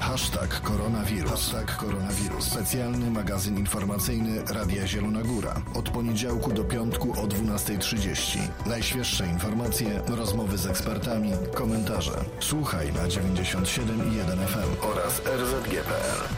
Koronawirus. Specjalny magazyn informacyjny Radia Zielona Góra. Od poniedziałku do piątku o 12:30. Najświeższe informacje, rozmowy z ekspertami, komentarze. Słuchaj na 97,1 FM oraz rzg.pl.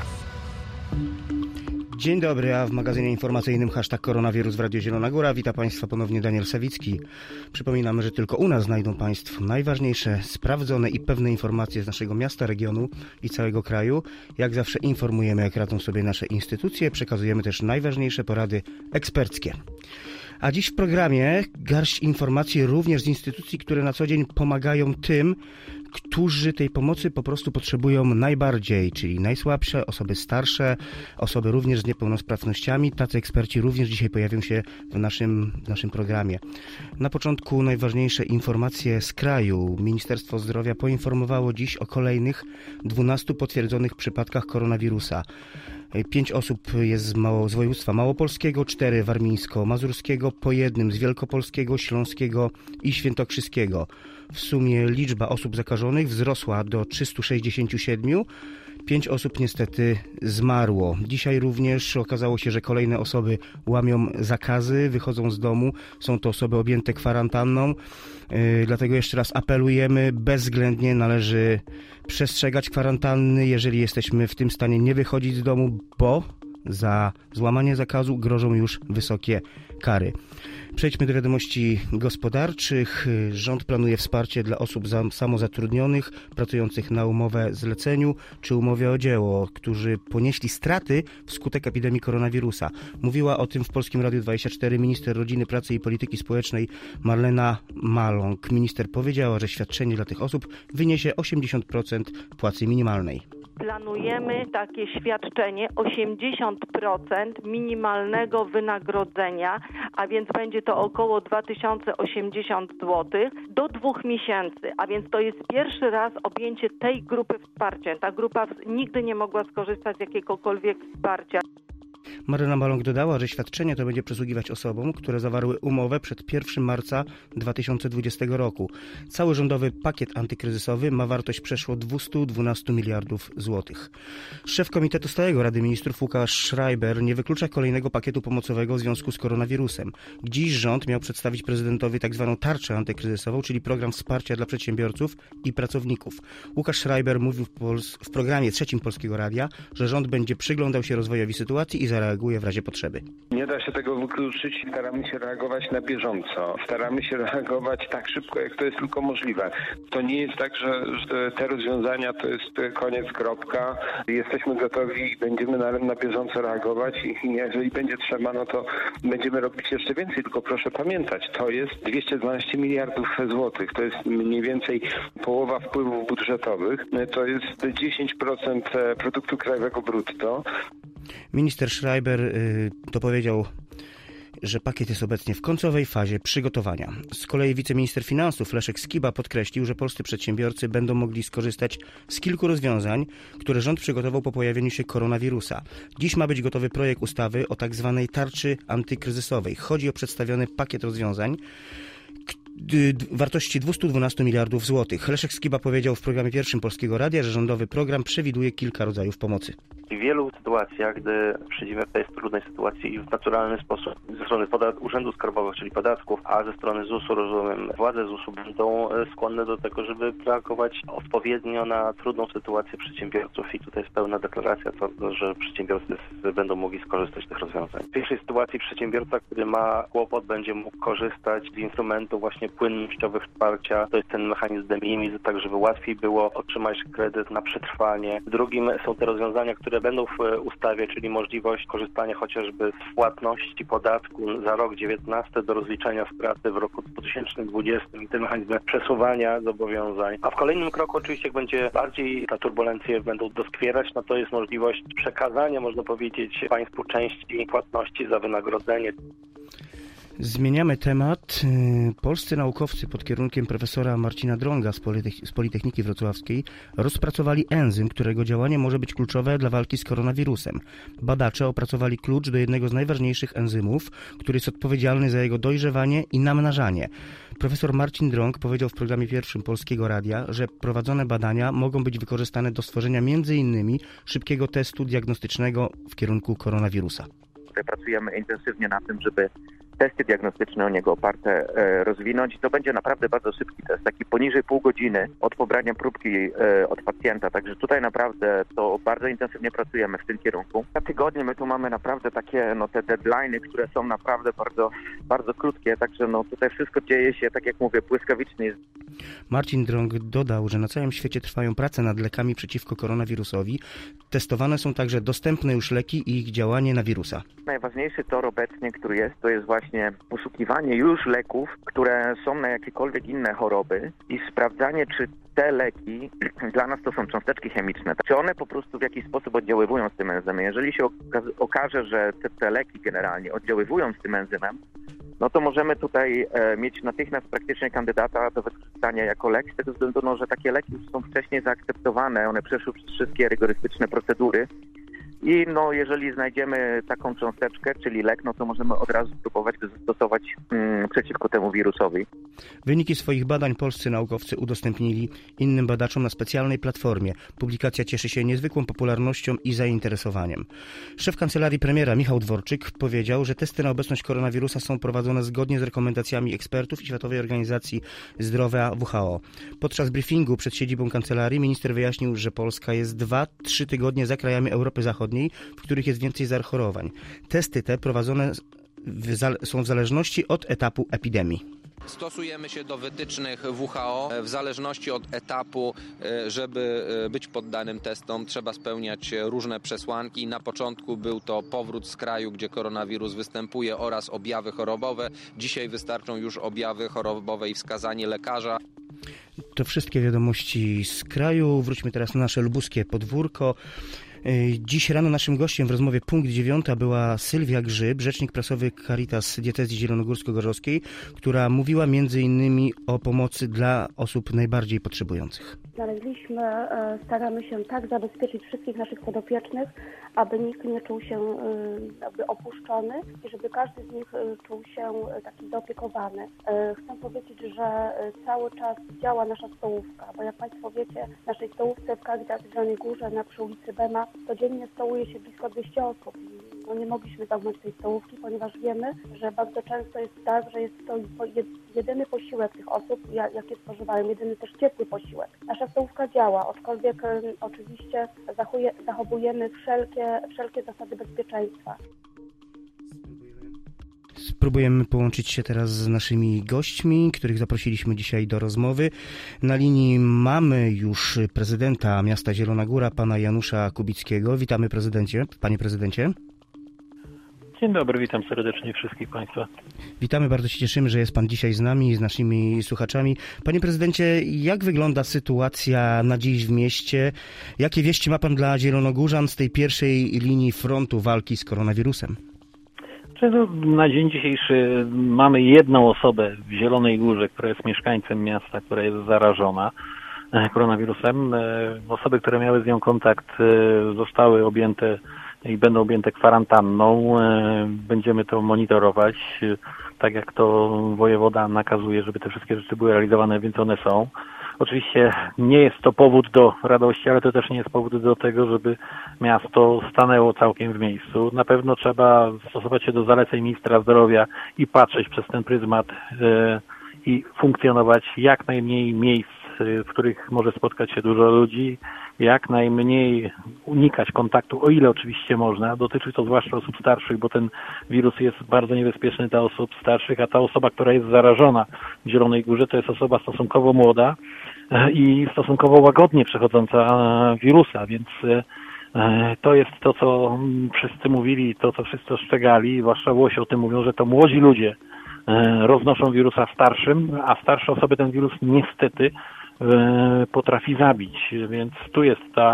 Dzień dobry, a w magazynie informacyjnym #koronawirus w Radio Zielona Góra wita Państwa ponownie Daniel Sawicki. Przypominamy, że tylko u nas znajdą Państwo najważniejsze, sprawdzone i pewne informacje z naszego miasta, regionu i całego kraju. Jak zawsze informujemy, jak radzą sobie nasze instytucje, przekazujemy też najważniejsze porady eksperckie. A dziś w programie garść informacji również z instytucji, które na co dzień pomagają tym, którzy tej pomocy po prostu potrzebują najbardziej, czyli najsłabsze, osoby starsze, osoby również z niepełnosprawnościami. Tacy eksperci również dzisiaj pojawią się w naszym programie. Na początku najważniejsze informacje z kraju. Ministerstwo Zdrowia poinformowało dziś o kolejnych 12 potwierdzonych przypadkach koronawirusa. 5 osób jest z województwa małopolskiego, 4 warmińsko-mazurskiego, po jednym z wielkopolskiego, śląskiego i świętokrzyskiego. W sumie liczba osób zakażonych wzrosła do 367. 5 osób niestety zmarło. Dzisiaj również okazało się, że kolejne osoby łamią zakazy, wychodzą z domu. Są to osoby objęte kwarantanną. Dlatego jeszcze raz apelujemy, bezwzględnie należy przestrzegać kwarantanny. Jeżeli jesteśmy w tym stanie, nie wychodzić z domu, bo za złamanie zakazu grożą już wysokie kary. Przejdźmy do wiadomości gospodarczych. Rząd planuje wsparcie dla osób samozatrudnionych, pracujących na umowę zleceniu czy umowie o dzieło, którzy ponieśli straty wskutek epidemii koronawirusa. Mówiła o tym w Polskim Radiu 24 minister Rodziny, Pracy i Polityki Społecznej Marlena Maląg. Minister powiedziała, że świadczenie dla tych osób wyniesie 80% płacy minimalnej. Planujemy takie świadczenie 80% minimalnego wynagrodzenia, a więc będzie to około 2080 zł do 2 miesięcy, a więc to jest pierwszy raz objęcie tej grupy wsparcia. Ta grupa nigdy nie mogła skorzystać z jakiegokolwiek wsparcia. Marlena Maląg dodała, że świadczenie to będzie przysługiwać osobom, które zawarły umowę przed 1 marca 2020 roku. Cały rządowy pakiet antykryzysowy ma wartość przeszło 212 miliardów złotych. Szef Komitetu Stałego Rady Ministrów Łukasz Schreiber nie wyklucza kolejnego pakietu pomocowego w związku z koronawirusem. Dziś rząd miał przedstawić prezydentowi tzw. tarczę antykryzysową, czyli program wsparcia dla przedsiębiorców i pracowników. Łukasz Schreiber mówił w programie trzecim Polskiego Radia, że rząd będzie przyglądał się rozwojowi sytuacji i zareaguje w razie potrzeby. Nie da się tego wykluczyć. Staramy się reagować na bieżąco. Staramy się reagować tak szybko, jak to jest tylko możliwe. To nie jest tak, że te rozwiązania to jest koniec, kropka. Jesteśmy gotowi i będziemy na bieżąco reagować i jeżeli będzie trzeba, no to będziemy robić jeszcze więcej. Tylko proszę pamiętać, to jest 212 miliardów złotych. To jest mniej więcej połowa wpływów budżetowych. To jest 10% produktu krajowego brutto. Minister Schreiber dopowiedział, że pakiet jest obecnie w końcowej fazie przygotowania. Z kolei wiceminister finansów Leszek Skiba podkreślił, że polscy przedsiębiorcy będą mogli skorzystać z kilku rozwiązań, które rząd przygotował po pojawieniu się koronawirusa. Dziś ma być gotowy projekt ustawy o tak zwanej tarczy antykryzysowej. Chodzi o przedstawiony pakiet rozwiązań wartości 212 miliardów złotych. Leszek Skiba powiedział w programie pierwszym Polskiego Radia, że rządowy program przewiduje kilka rodzajów pomocy. W wielu sytuacjach, gdy przedsiębiorca jest w trudnej sytuacji i w naturalny sposób ze strony Urzędu Skarbowego, czyli podatków, a ze strony ZUS-u, rozumiem, władze ZUS-u będą skłonne do tego, żeby reagować odpowiednio na trudną sytuację przedsiębiorców i tutaj jest pełna deklaracja, że przedsiębiorcy będą mogli skorzystać z tych rozwiązań. W pierwszej sytuacji przedsiębiorca, który ma kłopot, będzie mógł korzystać z instrumentu właśnie płynnościowych wsparcia. To jest ten mechanizm de minimis, tak żeby łatwiej było otrzymać kredyt na przetrwanie. Drugim są te rozwiązania, które będą w ustawie, czyli możliwość korzystania chociażby z płatności podatku za rok 2019 do rozliczenia straty w roku 2020 i te mechanizmy przesuwania zobowiązań. A w kolejnym kroku oczywiście, jak będzie bardziej ta turbulencje będą doskwierać, no to jest możliwość przekazania, można powiedzieć, państwu części płatności za wynagrodzenie. Zmieniamy temat. Polscy naukowcy pod kierunkiem profesora Marcina Drąga z Politechniki Wrocławskiej rozpracowali enzym, którego działanie może być kluczowe dla walki z koronawirusem. Badacze opracowali klucz do jednego z najważniejszych enzymów, który jest odpowiedzialny za jego dojrzewanie i namnażanie. Profesor Marcin Drąg powiedział w programie pierwszym Polskiego Radia, że prowadzone badania mogą być wykorzystane do stworzenia m.in. szybkiego testu diagnostycznego w kierunku koronawirusa. Tutaj pracujemy intensywnie na tym, żeby testy diagnostyczne o niego oparte rozwinąć. To będzie naprawdę bardzo szybki test, taki poniżej pół godziny od pobrania próbki od pacjenta. Także tutaj naprawdę to bardzo intensywnie pracujemy w tym kierunku. Na tygodnie my tu mamy naprawdę takie te deadline'y, które są naprawdę bardzo, bardzo krótkie. Także tutaj wszystko dzieje się, tak jak mówię, błyskawicznie. Marcin Drąg dodał, że na całym świecie trwają prace nad lekami przeciwko koronawirusowi. Testowane są także dostępne już leki i ich działanie na wirusa. Najważniejszy tor obecnie, który jest, to jest właśnie poszukiwanie już leków, które są na jakiekolwiek inne choroby i sprawdzanie, czy te leki, dla nas to są cząsteczki chemiczne, czy one po prostu w jakiś sposób oddziaływują z tym enzymem. Jeżeli się okaże, że te leki generalnie oddziaływują z tym enzymem, no to możemy tutaj mieć natychmiast praktycznie kandydata do wykorzystania jako lek, z tego względu, że takie leki już są wcześniej zaakceptowane, one przeszły przez wszystkie rygorystyczne procedury. I jeżeli znajdziemy taką cząsteczkę, czyli lek, to możemy od razu spróbować go zastosować przeciwko temu wirusowi. Wyniki swoich badań polscy naukowcy udostępnili innym badaczom na specjalnej platformie. Publikacja cieszy się niezwykłą popularnością i zainteresowaniem. Szef Kancelarii Premiera Michał Dworczyk powiedział, że testy na obecność koronawirusa są prowadzone zgodnie z rekomendacjami ekspertów i Światowej Organizacji Zdrowia WHO. Podczas briefingu przed siedzibą kancelarii minister wyjaśnił, że Polska jest 2-3 tygodnie za krajami Europy Zachodniej, w których jest więcej zachorowań. Testy te prowadzone są w zależności od etapu epidemii. Stosujemy się do wytycznych WHO. W zależności od etapu, żeby być poddanym testom, trzeba spełniać różne przesłanki. Na początku był to powrót z kraju, gdzie koronawirus występuje, oraz objawy chorobowe. Dzisiaj wystarczą już objawy chorobowe i wskazanie lekarza. To wszystkie wiadomości z kraju. Wróćmy teraz na nasze lubuskie podwórko. Dziś rano naszym gościem w rozmowie Punkt 9 była Sylwia Grzyb, rzecznik prasowy Caritas Diecezji Zielonogórsko-Gorzowskiej, która mówiła m.in. o pomocy dla osób najbardziej potrzebujących. Staramy się tak zabezpieczyć wszystkich naszych podopiecznych, aby nikt nie czuł się opuszczony i żeby każdy z nich czuł się taki zaopiekowany. Chcę powiedzieć, że cały czas działa nasza stołówka, bo jak Państwo wiecie, w naszej stołówce w Caritas w Zielonej Górze przy ulicy Bema codziennie stołuje się blisko 200 osób. Nie mogliśmy zamknąć tej stołówki, ponieważ wiemy, że bardzo często jest tak, że jest to jedyny posiłek tych osób, jakie spożywają, jedyny też ciepły posiłek. Nasza stołówka działa, aczkolwiek oczywiście zachowujemy wszelkie zasady bezpieczeństwa. Spróbujemy połączyć się teraz z naszymi gośćmi, których zaprosiliśmy dzisiaj do rozmowy. Na linii mamy już prezydenta miasta Zielona Góra, pana Janusza Kubickiego. Witamy panie prezydencie. Dzień dobry, witam serdecznie wszystkich Państwa. Witamy, bardzo się cieszymy, że jest Pan dzisiaj z nami, z naszymi słuchaczami. Panie prezydencie, jak wygląda sytuacja na dziś w mieście? Jakie wieści ma Pan dla zielonogórzan z tej pierwszej linii frontu walki z koronawirusem? Na dzień dzisiejszy mamy jedną osobę w Zielonej Górze, która jest mieszkańcem miasta, która jest zarażona koronawirusem. Osoby, które miały z nią kontakt, zostały objęte i będą objęte kwarantanną. Będziemy to monitorować, tak jak to wojewoda nakazuje, żeby te wszystkie rzeczy były realizowane, więc one są. Oczywiście nie jest to powód do radości, ale to też nie jest powód do tego, żeby miasto stanęło całkiem w miejscu. Na pewno trzeba stosować się do zaleceń ministra zdrowia i patrzeć przez ten pryzmat i funkcjonować jak najmniej miejsc, w których może spotkać się dużo ludzi, jak najmniej unikać kontaktu, o ile oczywiście można. Dotyczy to zwłaszcza osób starszych, bo ten wirus jest bardzo niebezpieczny dla osób starszych, a ta osoba, która jest zarażona w Zielonej Górze, to jest osoba stosunkowo młoda i stosunkowo łagodnie przechodząca wirusa, więc to jest to, co wszyscy mówili, to, co wszyscy ostrzegali, zwłaszcza Włosi o tym mówią, że to młodzi ludzie roznoszą wirusa starszym, a starsze osoby ten wirus niestety potrafi zabić, więc tu jest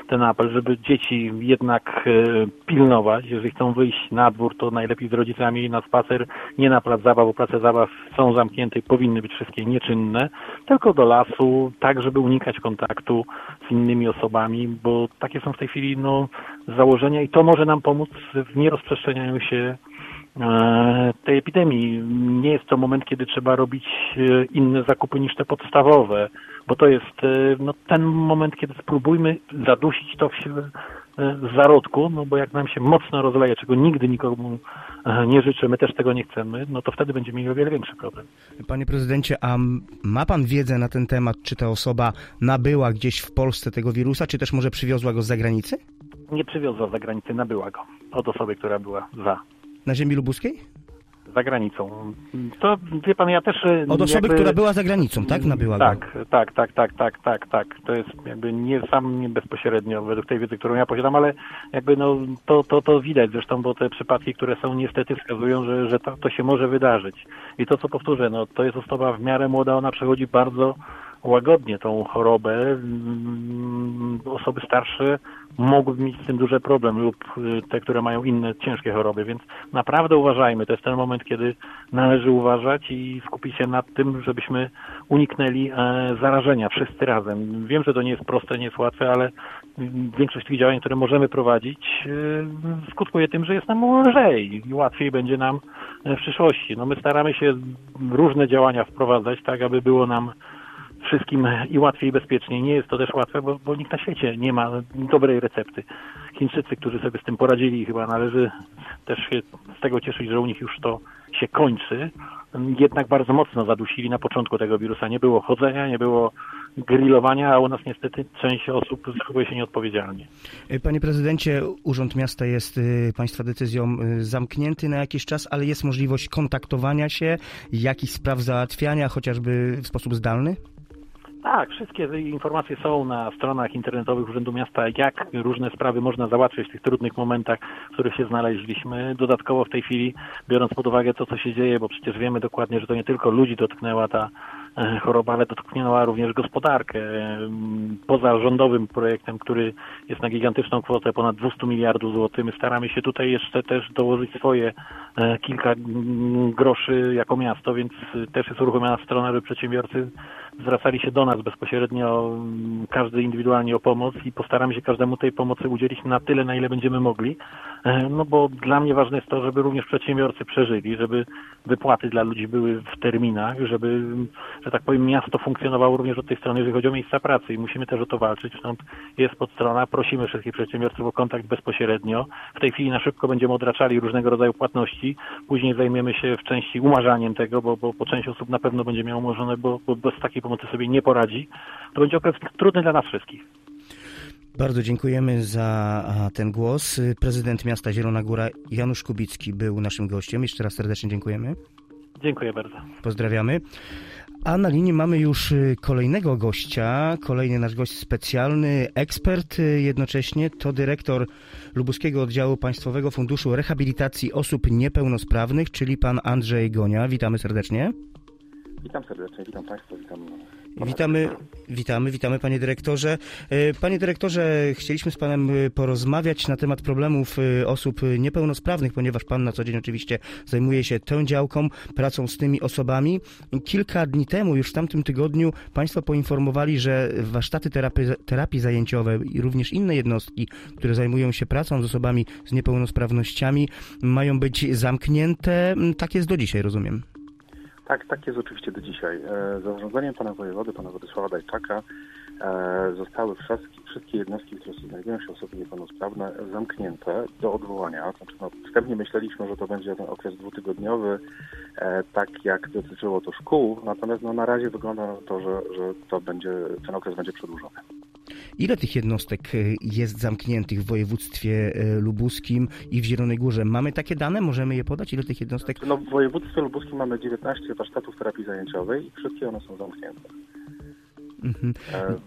ten apel, żeby dzieci jednak pilnować. Jeżeli chcą wyjść na dwór, to najlepiej z rodzicami na spacer, nie na plac zabaw, bo place zabaw są zamknięte i powinny być wszystkie nieczynne, tylko do lasu, tak żeby unikać kontaktu z innymi osobami, bo takie są w tej chwili założenia i to może nam pomóc w nierozprzestrzenianiu się tej epidemii. Nie jest to moment, kiedy trzeba robić inne zakupy niż te podstawowe, bo to jest ten moment, kiedy spróbujmy zadusić to w zarodku, bo jak nam się mocno rozleje, czego nigdy nikomu nie życzę, my też tego nie chcemy, to wtedy będziemy mieli o wiele większy problem. Panie prezydencie, a ma pan wiedzę na ten temat, czy ta osoba nabyła gdzieś w Polsce tego wirusa, czy też może przywiozła go z zagranicy? Nie przywiozła z zagranicy, nabyła go od osoby, która była Na ziemi lubuskiej? za granicą. To, wie pan, ja też... Od osoby, która była za granicą, tak? Nabyła go. Tak. To jest jakby nie bezpośrednio według tej wiedzy, którą ja posiadam, ale jakby to widać zresztą, bo te przypadki, które są niestety wskazują, że to się może wydarzyć. I to, co powtórzę, to jest osoba w miarę młoda, ona przechodzi bardzo łagodnie tą chorobę. Osoby starsze mogłyby mieć z tym duży problem lub te, które mają inne ciężkie choroby, więc naprawdę uważajmy. To jest ten moment, kiedy należy uważać i skupić się nad tym, żebyśmy uniknęli zarażenia wszyscy razem. Wiem, że to nie jest proste, nie jest łatwe, ale większość tych działań, które możemy prowadzić, skutkuje tym, że jest nam lżej i łatwiej będzie nam w przyszłości. My staramy się różne działania wprowadzać, tak aby było nam wszystkim i łatwiej, i bezpieczniej. Nie jest to też łatwe, bo nikt na świecie nie ma dobrej recepty. Chińczycy, którzy sobie z tym poradzili, chyba należy też się z tego cieszyć, że u nich już to się kończy, jednak bardzo mocno zadusili na początku tego wirusa. Nie było chodzenia, nie było grillowania, a u nas niestety część osób zachowuje się nieodpowiedzialnie. Panie prezydencie, Urząd Miasta jest państwa decyzją zamknięty na jakiś czas, ale jest możliwość kontaktowania się, jakichś spraw załatwiania, chociażby w sposób zdalny? Tak, wszystkie informacje są na stronach internetowych Urzędu Miasta, jak różne sprawy można załatwić w tych trudnych momentach, w których się znaleźliśmy. Dodatkowo w tej chwili, biorąc pod uwagę to, co się dzieje, bo przecież wiemy dokładnie, że to nie tylko ludzi dotknęła ta choroba, ale dotknęła również gospodarkę. Poza rządowym projektem, który jest na gigantyczną kwotę ponad 200 miliardów złotych, my staramy się tutaj jeszcze też dołożyć swoje kilka groszy jako miasto, więc też jest uruchomiona strona, żeby przedsiębiorcy zwracali się do nas bezpośrednio, każdy indywidualnie o pomoc i postaramy się każdemu tej pomocy udzielić na tyle, na ile będziemy mogli. Bo dla mnie ważne jest to, żeby również przedsiębiorcy przeżyli, żeby wypłaty dla ludzi były w terminach, żeby, że tak powiem, miasto funkcjonowało również od tej strony, jeżeli chodzi o miejsca pracy i musimy też o to walczyć. Stąd jest podstrona, prosimy wszystkich przedsiębiorców o kontakt bezpośrednio. W tej chwili na szybko będziemy odraczali różnego rodzaju płatności, później zajmiemy się w części umarzaniem tego, bo część osób na pewno będzie miała umorzone, bo bez takiej pomocy sobie nie poradzi. To będzie okres trudny dla nas wszystkich. Bardzo dziękujemy za ten głos. Prezydent miasta Zielona Góra Janusz Kubicki był naszym gościem. Jeszcze raz serdecznie dziękujemy. Dziękuję bardzo. Pozdrawiamy. A na linii mamy już kolejnego gościa, kolejny nasz gość specjalny, ekspert jednocześnie, to dyrektor Lubuskiego Oddziału Państwowego Funduszu Rehabilitacji Osób Niepełnosprawnych, czyli pan Andrzej Gonia. Witamy serdecznie. Witam serdecznie, witam Państwa, witam. Witamy panie dyrektorze. Panie dyrektorze, chcieliśmy z panem porozmawiać na temat problemów osób niepełnosprawnych, ponieważ pan na co dzień oczywiście zajmuje się tą działką, pracą z tymi osobami. Kilka dni temu, już w tamtym tygodniu, państwo poinformowali, że warsztaty terapii zajęciowej i również inne jednostki, które zajmują się pracą z osobami z niepełnosprawnościami, mają być zamknięte. Tak jest do dzisiaj, rozumiem. Tak jest oczywiście do dzisiaj. Zarządzeniem pana wojewody, pana Władysława Dajczaka, zostały wszystkie jednostki, które znajdują się osoby niepełnosprawne, zamknięte do odwołania. Znaczy, wstępnie myśleliśmy, że to będzie ten okres 2-tygodniowy, tak jak dotyczyło to szkół, natomiast na razie wygląda na to, że ten okres będzie przedłużony. Ile tych jednostek jest zamkniętych w województwie lubuskim i w Zielonej Górze? Mamy takie dane? Możemy je podać? Ile tych jednostek? W województwie lubuskim mamy 19 warsztatów terapii zajęciowej i wszystkie one są zamknięte.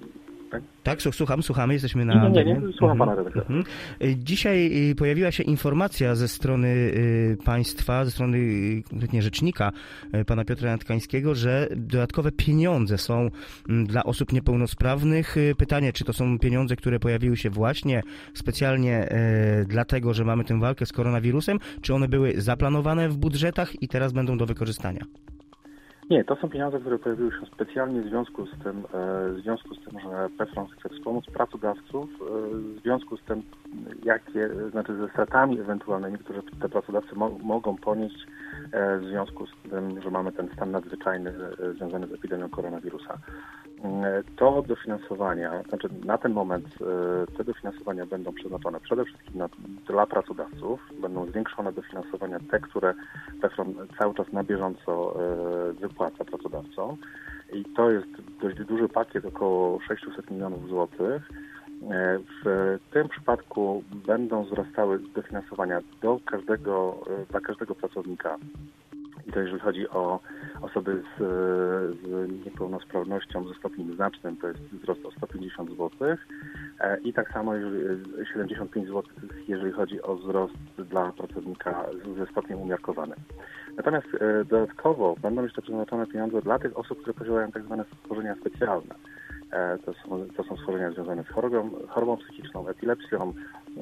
Tak, słuchamy, jesteśmy na... Nie, słucham pana redaktora. Dzisiaj pojawiła się informacja ze strony państwa, ze strony konkretnie rzecznika pana Piotra Jantkańskiego, że dodatkowe pieniądze są dla osób niepełnosprawnych. Pytanie, czy to są pieniądze, które pojawiły się właśnie specjalnie dlatego, że mamy tę walkę z koronawirusem, czy one były zaplanowane w budżetach i teraz będą do wykorzystania? Nie, to są pieniądze, które pojawiły się specjalnie w związku z tym, że PFRON chce wspomóc pracodawców, w związku z tym, ze stratami ewentualnymi, które te pracodawcy mogą ponieść w związku z tym, że mamy ten stan nadzwyczajny związany z epidemią koronawirusa. To dofinansowania, na ten moment te dofinansowania będą przeznaczone przede wszystkim dla pracodawców, będą zwiększone dofinansowania te, które PFRON cały czas na bieżąco wypłaca pracodawcom i to jest dość duży pakiet, około 600 milionów złotych. W tym przypadku będą wzrastały dofinansowania dla każdego pracownika. I to jeżeli chodzi o osoby z niepełnosprawnością ze stopniem znacznym, to jest wzrost o 150 zł i tak samo 75 zł, jeżeli chodzi o wzrost dla pracownika ze stopniem umiarkowanym. Natomiast dodatkowo będą jeszcze przeznaczone pieniądze dla tych osób, które posiadają tak zwane schorzenia specjalne. To są schorzenia związane z chorobą psychiczną, epilepsją,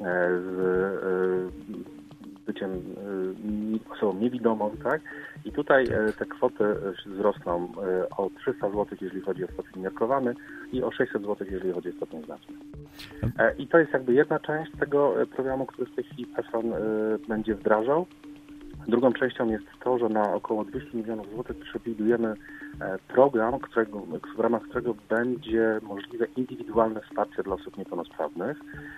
z byciem osobą niewidomą, tak? I tutaj te kwoty wzrosną o 300 zł, jeżeli chodzi o stopień umiarkowany i o 600 zł, jeżeli chodzi o stopień znaczny. I to jest jakby jedna część tego programu, który w tej chwili PFRON będzie wdrażał. Drugą częścią jest to, że na około 200 milionów złotych przewidujemy program, w ramach którego będzie możliwe indywidualne wsparcie dla osób niepełnosprawnych.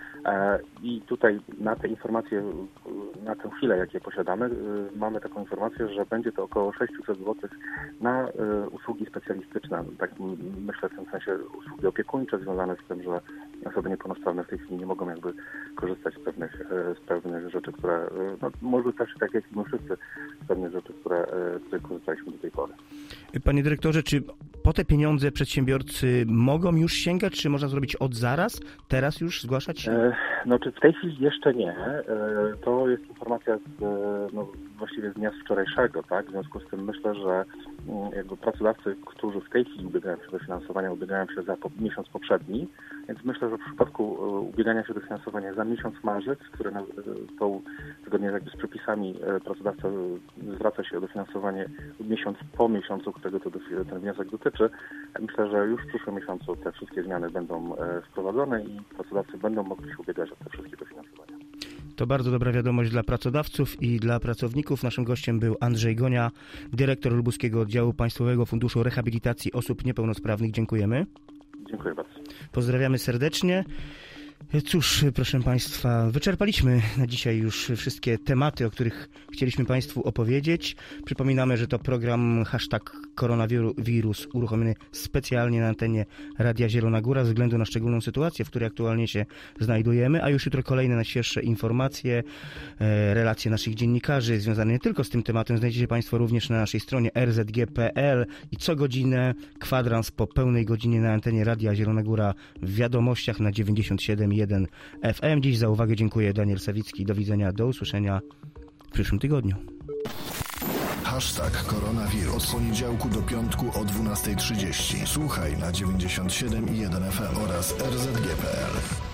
I tutaj na te informacje, na tę chwilę, jakie posiadamy, mamy taką informację, że będzie to około 600 zł na usługi specjalistyczne. Tak myślę w tym sensie usługi opiekuńcze związane z tym, że osoby niepełnosprawne w tej chwili nie mogą jakby korzystać z pewnych rzeczy, które może też tak jak i my wszyscy, z pewnych rzeczy, które korzystaliśmy do tej pory. Panie dyrektorze, czy po te pieniądze przedsiębiorcy mogą już sięgać, czy można zrobić od zaraz, teraz już zgłaszać się? Czy w tej chwili jeszcze nie. To jest informacja właściwie z dnia wczorajszego, tak? W związku z tym myślę, że jakby pracodawcy, którzy w tej chwili ubiegają się do finansowania, ubiegają się za miesiąc poprzedni, więc myślę, że w przypadku ubiegania się do finansowania za miesiąc marzec, który zgodnie jakby z przepisami pracodawca zwraca się o dofinansowanie miesiąc po miesiącu, którego ten wniosek dotyczy, myślę, że już w przyszłym miesiącu te wszystkie zmiany będą wprowadzone i pracodawcy będą mogli się ubiegać o te wszystkie dofinansowania. To bardzo dobra wiadomość dla pracodawców i dla pracowników. Naszym gościem był Andrzej Gonia, dyrektor Lubuskiego Oddziału Państwowego Funduszu Rehabilitacji Osób Niepełnosprawnych. Dziękujemy. Dziękuję bardzo. Pozdrawiamy serdecznie. Cóż, proszę Państwa, wyczerpaliśmy na dzisiaj już wszystkie tematy, o których chcieliśmy Państwu opowiedzieć. Przypominamy, że to program #koronawirus uruchomiony specjalnie na antenie Radia Zielona Góra ze względu na szczególną sytuację, w której aktualnie się znajdujemy, a już jutro kolejne najświeższe informacje, relacje naszych dziennikarzy związane nie tylko z tym tematem znajdziecie Państwo również na naszej stronie rzg.pl i co godzinę kwadrans po pełnej godzinie na antenie Radia Zielona Góra w wiadomościach na 97,1 FM. Dziś za uwagę dziękuję. Daniel Sawicki. Do widzenia, do usłyszenia w przyszłym tygodniu. #koronawirus. Od poniedziałku do piątku o 12:30. Słuchaj na 97,1 FM oraz rzg.pl.